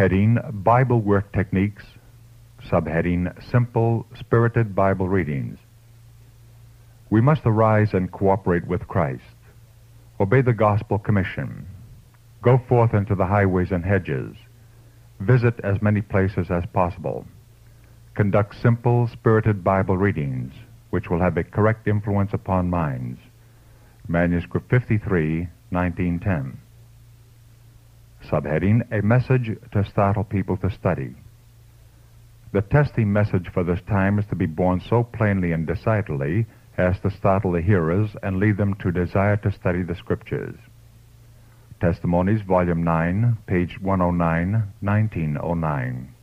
Heading, Bible Work Techniques. Subheading, Simple, Spirited Bible Readings. We must arise and cooperate with Christ. Obey the Gospel Commission. Go forth into the highways and hedges. Visit as many places as possible. Conduct simple, spirited Bible readings, which will have a correct influence upon minds. Manuscript 53, 1910. Subheading, A Message to Startle People to Study. The testing message for this time is to be borne so plainly and decidedly as to startle the hearers and lead them to desire to study the Scriptures. Testimonies, Volume 9, page 109, 1909.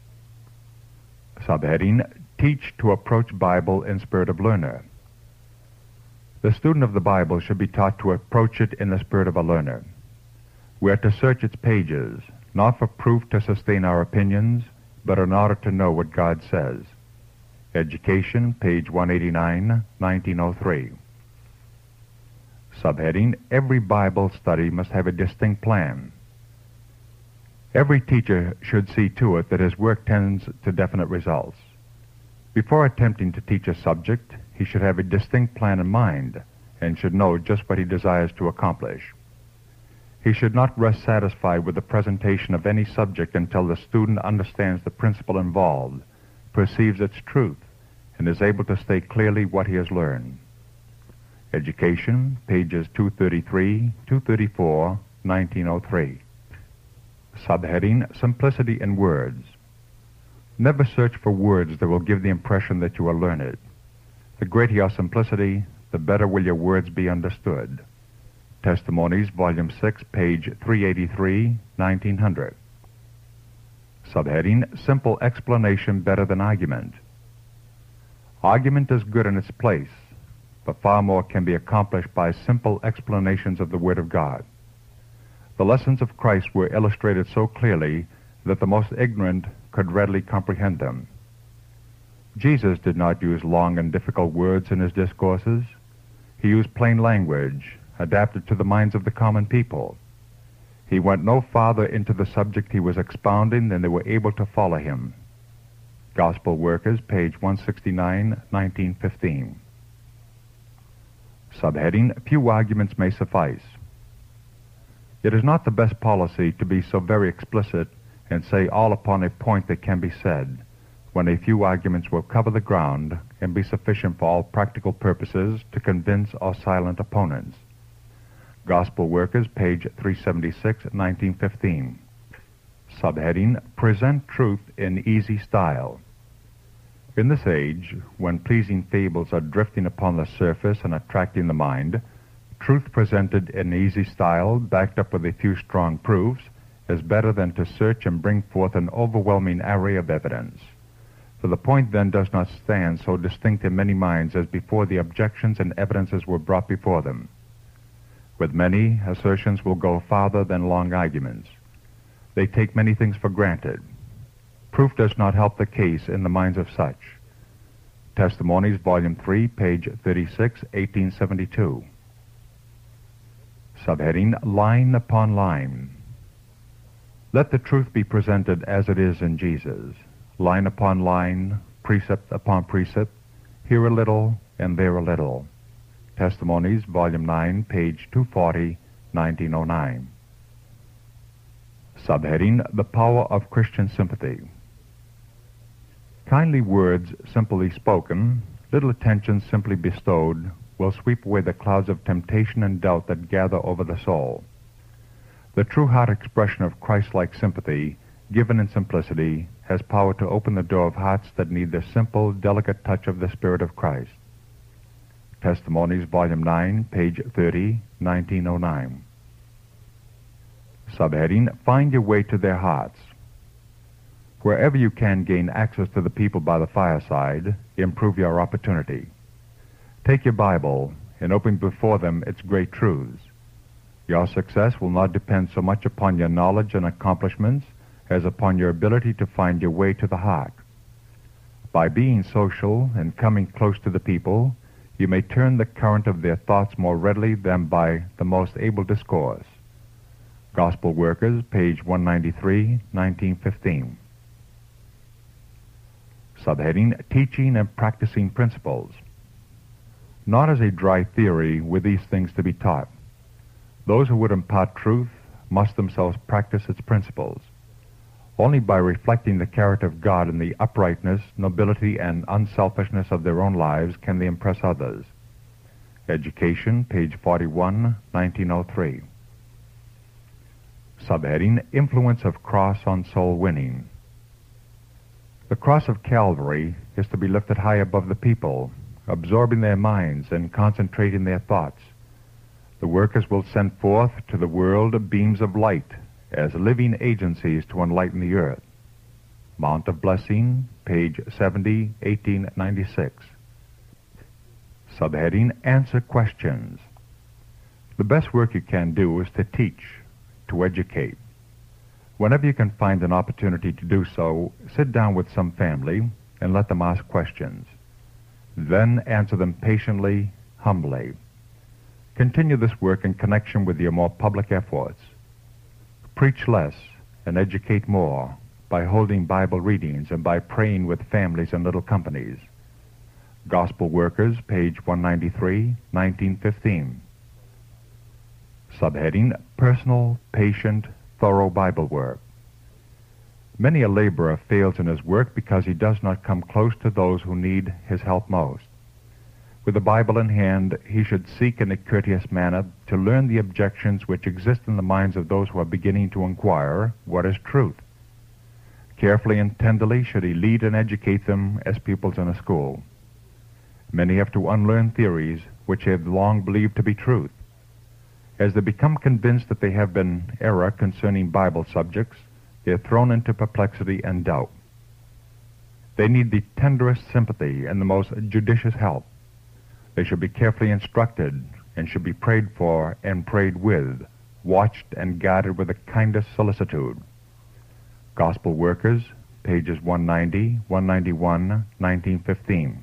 Subheading, Teach to Approach Bible in Spirit of Learner. The student of the Bible should be taught to approach it in the spirit of a learner. We are to search its pages, not for proof to sustain our opinions, but in order to know what God says. Education, page 189, 1903. Subheading, Every Bible study must have a distinct plan. Every teacher should see to it that his work tends to definite results. Before attempting to teach a subject, he should have a distinct plan in mind and should know just what he desires to accomplish. He should not rest satisfied with the presentation of any subject until the student understands the principle involved, perceives its truth, and is able to state clearly what he has learned. Education, pages 233, 234, 1903. Subheading, Simplicity in Words. Never search for words that will give the impression that you are learned. The greater your simplicity, the better will your words be understood. Testimonies, Volume 6, page 383, 1900. Subheading, Simple Explanation Better than Argument. Argument is good in its place, but far more can be accomplished by simple explanations of the Word of God. The lessons of Christ were illustrated so clearly that the most ignorant could readily comprehend them. Jesus did not use long and difficult words in his discourses. He used plain language, adapted to the minds of the common people. He went no farther into the subject he was expounding than they were able to follow him. Gospel Workers, page 169, 1915. Subheading, Few arguments may suffice. It is not the best policy to be so very explicit and say all upon a point that can be said, when a few arguments will cover the ground and be sufficient for all practical purposes to convince or silent opponents. Gospel Workers, page 376, 1915. Subheading, Present Truth in Easy Style. In this age, when pleasing fables are drifting upon the surface and attracting the mind, truth presented in easy style, backed up with a few strong proofs, is better than to search and bring forth an overwhelming array of evidence. For the point then does not stand so distinct in many minds as before the objections and evidences were brought before them. With many, assertions will go farther than long arguments. They take many things for granted. Proof does not help the case in the minds of such. Testimonies, Volume 3, page 36, 1872. Subheading, Line upon Line. Let the truth be presented as it is in Jesus. Line upon line, precept upon precept, here a little and there a little. Testimonies, Volume 9, page 240, 1909. Subheading, The Power of Christian Sympathy. Kindly words simply spoken, little attention simply bestowed, will sweep away the clouds of temptation and doubt that gather over the soul. The true heart expression of Christ-like sympathy, given in simplicity, has power to open the door of hearts that need the simple, delicate touch of the Spirit of Christ. Testimonies, Volume 9, page 30, 1909. Subheading, Find Your Way to Their Hearts. Wherever you can gain access to the people by the fireside, improve your opportunity. Take your Bible and open before them its great truths. Your success will not depend so much upon your knowledge and accomplishments as upon your ability to find your way to the heart. By being social and coming close to the people, you may turn the current of their thoughts more readily than by the most able discourse. Gospel Workers, page 193, 1915. Subheading, Teaching and Practicing Principles. Not as a dry theory were these things to be taught. Those who would impart truth must themselves practice its principles. Only by reflecting the character of God in the uprightness, nobility, and unselfishness of their own lives can they impress others. Education, page 41, 1903. Subheading, Influence of Cross on Soul Winning. The cross of Calvary is to be lifted high above the people, absorbing their minds and concentrating their thoughts. The workers will send forth to the world beams of light as living agencies to enlighten the earth. Mount of Blessing, page 70, 1896. Subheading, Answer Questions. The best work you can do is to teach, to educate. Whenever you can find an opportunity to do so, sit down with some family and let them ask questions. Then answer them patiently, humbly. Continue this work in connection with your more public efforts. Preach less and educate more by holding Bible readings and by praying with families in little companies. Gospel Workers, page 193, 1915. Subheading, Personal, Patient, Thorough Bible Work. Many a laborer fails in his work because he does not come close to those who need his help most. With the Bible in hand, he should seek in a courteous manner to learn the objections which exist in the minds of those who are beginning to inquire what is truth. Carefully and tenderly should he lead and educate them as pupils in a school. Many have to unlearn theories which they have long believed to be truth. As they become convinced that they have been error concerning Bible subjects, they are thrown into perplexity and doubt. They need the tenderest sympathy and the most judicious help. They should be carefully instructed and should be prayed for and prayed with, watched and guarded with the kindest solicitude. Gospel Workers, pages 190, 191, 1915.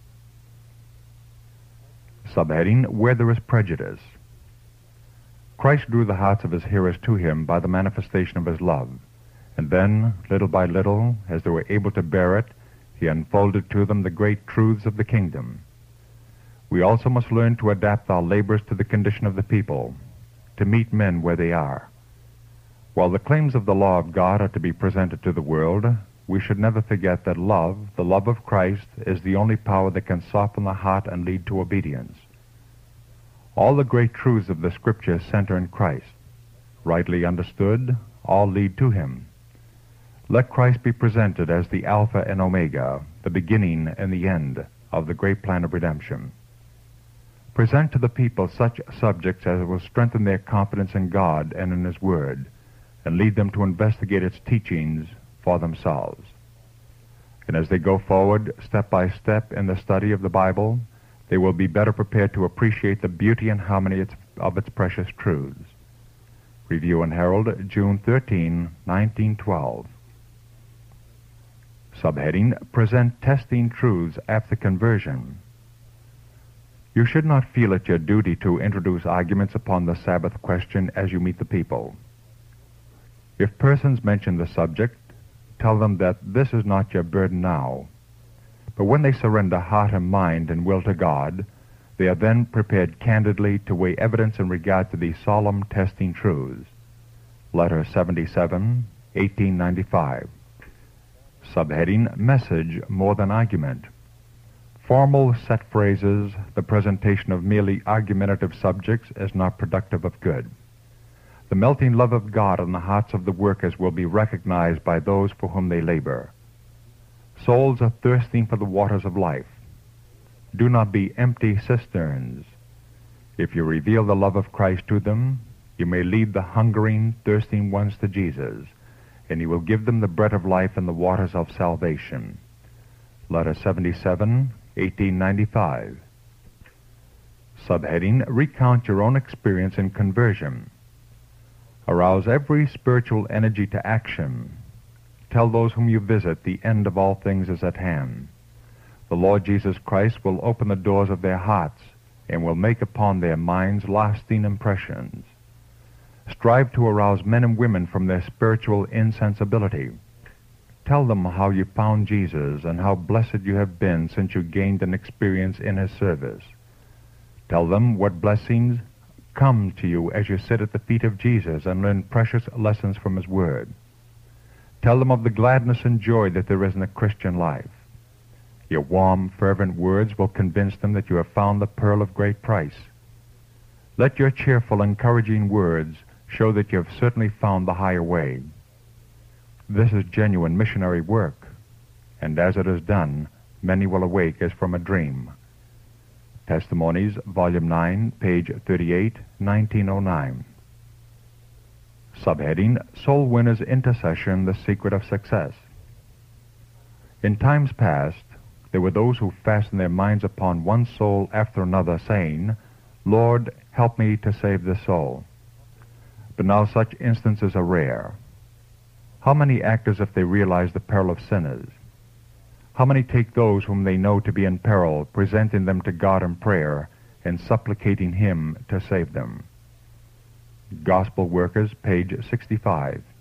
Subheading, Where There is Prejudice. Christ drew the hearts of his hearers to him by the manifestation of his love, and then, little by little, as they were able to bear it, he unfolded to them the great truths of the kingdom. We also must learn to adapt our labors to the condition of the people, to meet men where they are. While the claims of the law of God are to be presented to the world, we should never forget that love, the love of Christ, is the only power that can soften the heart and lead to obedience. All the great truths of the Scripture center in Christ. Rightly understood, all lead to him. Let Christ be presented as the Alpha and Omega, the beginning and the end of the great plan of redemption. Present to the people such subjects as will strengthen their confidence in God and in his Word, and lead them to investigate its teachings for themselves. And as they go forward step by step in the study of the Bible, they will be better prepared to appreciate the beauty and harmony of its precious truths. Review and Herald, June 13, 1912. Subheading, Present Testing Truths After Conversion. You should not feel it your duty to introduce arguments upon the Sabbath question as you meet the people. If persons mention the subject, tell them that this is not your burden now. But when they surrender heart and mind and will to God, they are then prepared candidly to weigh evidence in regard to these solemn testing truths. Letter 77, 1895. Subheading, Message More Than Argument. Formal set phrases, the presentation of merely argumentative subjects is not productive of good. The melting love of God in the hearts of the workers will be recognized by those for whom they labor. Souls are thirsting for the waters of life. Do not be empty cisterns. If you reveal the love of Christ to them, you may lead the hungering, thirsting ones to Jesus, and he will give them the bread of life and the waters of salvation. Letter 77, 1895. Subheading, Recount your own experience in conversion. Arouse every spiritual energy to action. Tell those whom you visit the end of all things is at hand. The Lord Jesus Christ will open the doors of their hearts and will make upon their minds lasting impressions. Strive to arouse men and women from their spiritual insensibility. Tell them how you found Jesus and how blessed you have been since you gained an experience in His service. Tell them what blessings come to you as you sit at the feet of Jesus and learn precious lessons from His Word. Tell them of the gladness and joy that there is in the Christian life. Your warm, fervent words will convince them that you have found the pearl of great price. Let your cheerful, encouraging words show that you have certainly found the higher way. This is genuine missionary work, and as it is done, many will awake as from a dream. Testimonies, Volume 9, page 38, 1909. Subheading, Soul Winners Intercession, the Secret of Success. In times past, there were those who fastened their minds upon one soul after another, saying, Lord, help me to save this soul. But now such instances are rare. How many act as if they realize the peril of sinners? How many take those whom they know to be in peril, presenting them to God in prayer, and supplicating Him to save them? Gospel Workers, page 65.